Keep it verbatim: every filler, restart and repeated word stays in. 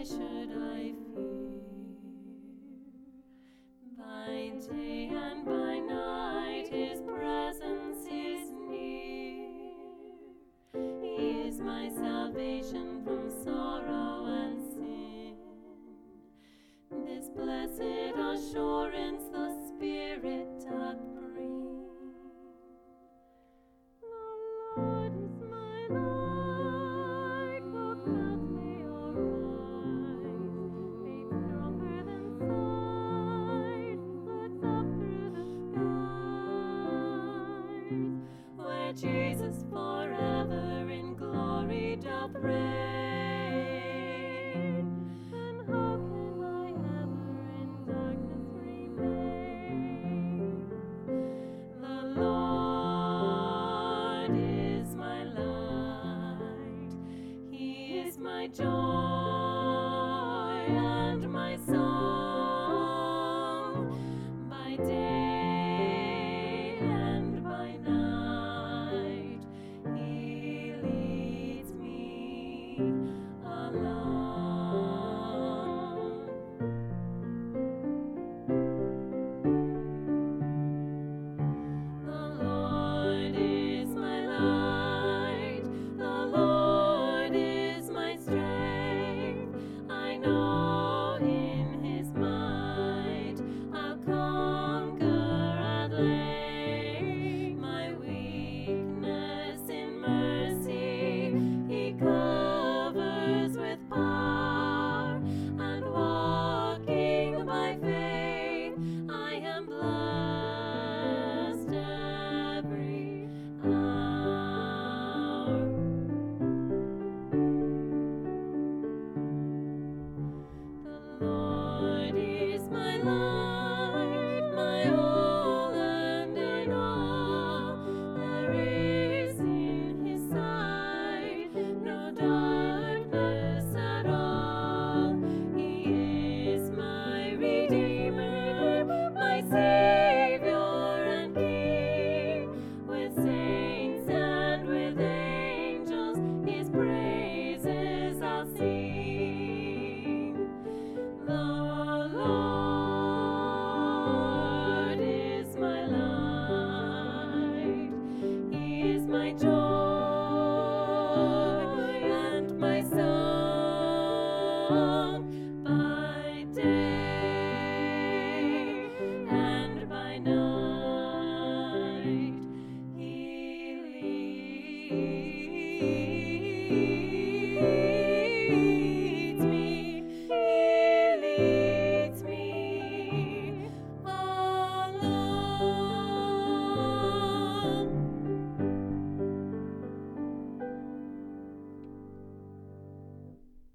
why should I fear? By day and by night his presence is near. He is my salvation from sorrow and sin. This blessed assurance the Spirit doth bring. The Lord is my light, what clouds may arise, made stronger than sight, looks up through the skies, where Jesus forever in glory doth reign. And how can I ever in darkness remain? The Lord is my light, He is my joy and my song.